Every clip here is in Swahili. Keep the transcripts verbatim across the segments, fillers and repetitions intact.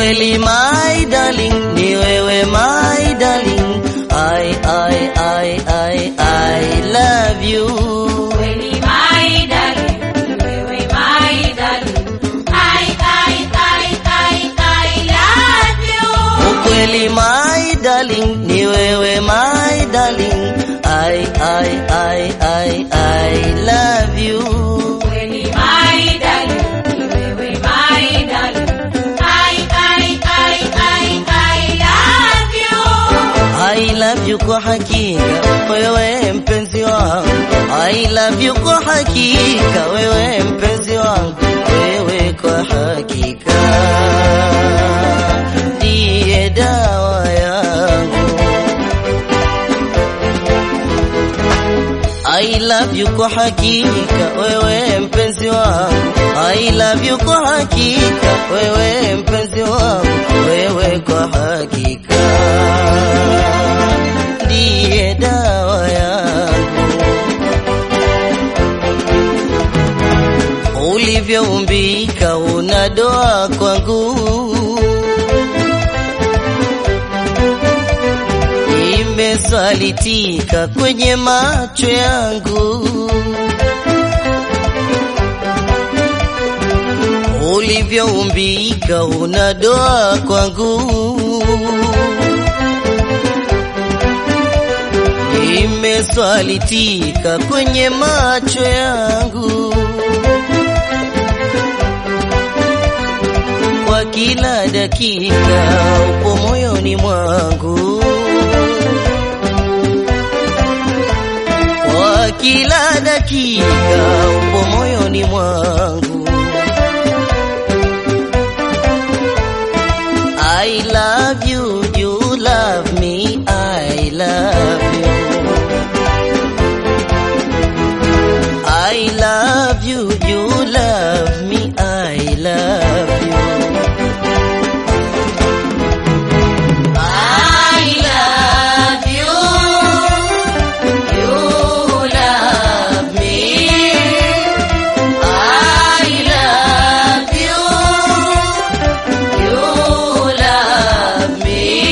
Ukweli my darling, ni wewe my darling. I, I, I, I, I love you. Ukweli my darling, ni wewe my darling. I, I, I, I, I love you. Ukweli my darling, ni wewe my darling. I, I, I, I, I love you. Ukweli my darling, ni wewe my darling. I, I, I, I, I love you. I love you kwa hakika wewe mpenzi wangu. I love you kwa hakika wewe mpenzi wangu. Wewe kwa hakika ndiye dawa yangu. I love you kwa hakika wewe mpenzi wangu. I love you kwa hakika wewe mpenzi wangu. Wewe kwa hakika ndiye dawa yangu. Ulivyoumbika una doa kwangu, imesalitika kwenye macho yangu. Ulivyoumbika una doa kwangu, imesalitika kwenye macho yangu. Kwa kila dakika upo moyoni mwangu. Kwa kila dakika upo moyoni mwangu. I love you, you love me, I love you. I love you, you love me, I love you. I love you. You love me. I love you. You love me.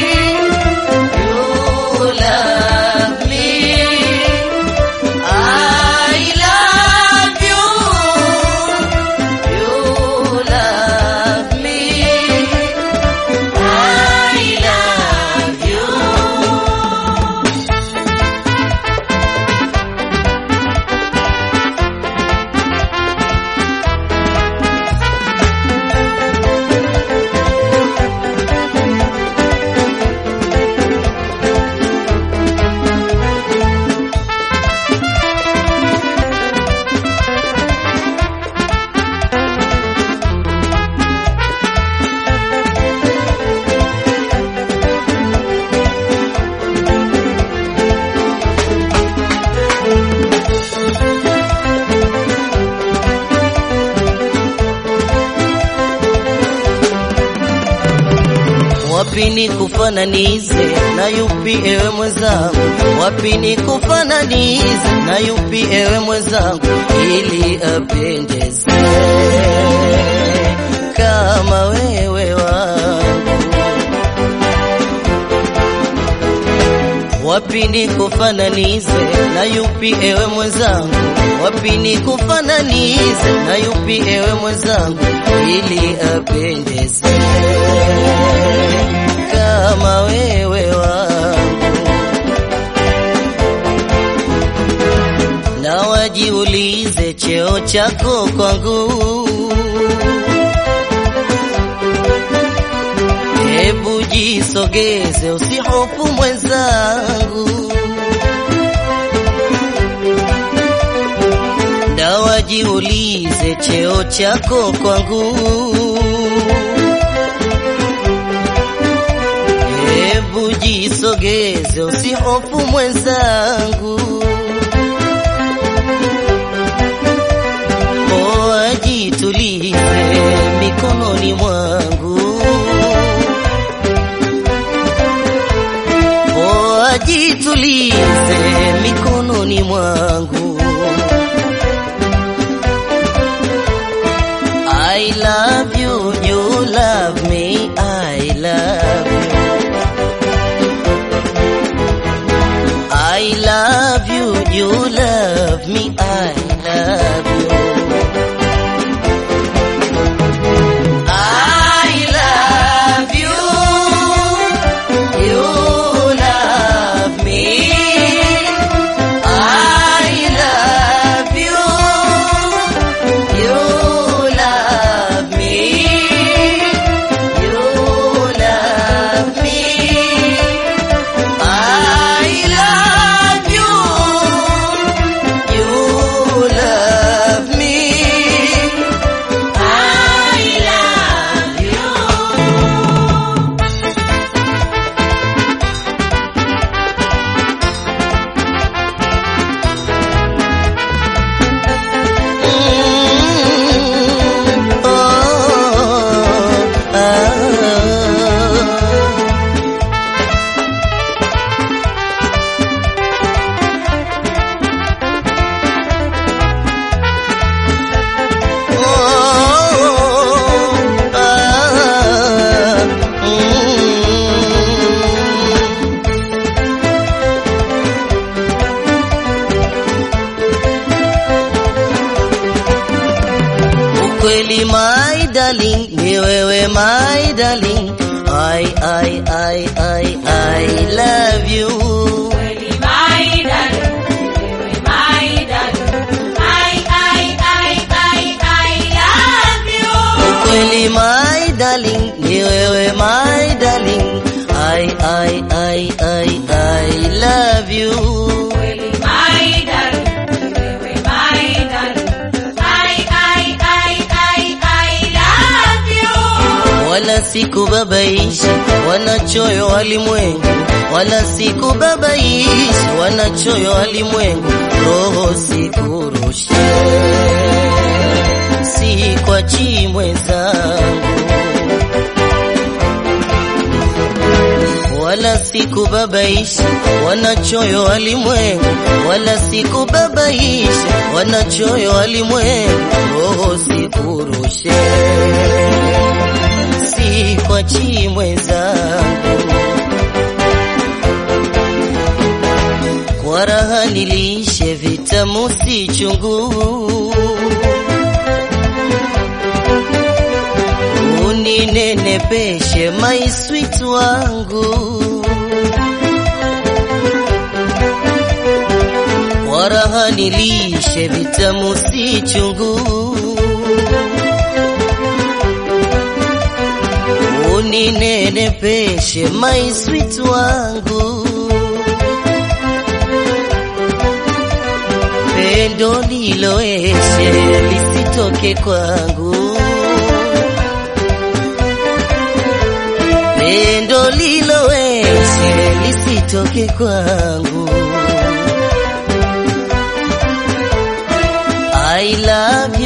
You love me. I love you. You love me. I love you. Wapi nikufananize na yupi ewe mwenzangu? Wapi nikufananize na yupi ewe mwenzangu? Ili apendeze kama wewe wangu. Wapi nikufananize na yupi ewe mwenzangu? Wapi nikufananize na yupi ewe mwenzangu? Ili apendeze kama wewe wangu. Na wajiulize cheo chako kwangu. Hebu jisogeze usihofu mwenzangu. Na wajiulize cheo chako kwangu. Hebu jisogeze usihofu mwenzangu. Poa jitulize mikononi mwangu. Poa jitulize mikononi mwangu. I love you, you love me, Ukweli my darling, ni wewe my darling. I, I, I, I, I love you. Kweli my darling, wewe my darling. I, I, I, I, I love you. Ukweli my darling, ni wewe my darling. I, I, I, I, I love you. Kweli my darling, wewe my darling. I, I, I, I, I love you. Wala sikubabaishi wanachoyo walimwengu, wala sikubabaishi wanachoyo walimwengu. Roho sikurushe, si kwa chimwe zangu. Wala sikubabaishi wanachoyo walimwengu, wala sikubabaishi wanachoyo walimwengu. Roho sikurushe, si kwa chimwe zangu. Kwa raha nilishe vitamu si chungu, uninenepeshe my sweet wangu. Kwa raha nilishe vitamu si chungu, uninenepeshe my sweet wangu. Pendo liloeshe lisitoke kwangu, pendo liloeshe lisitoke kwangu. I love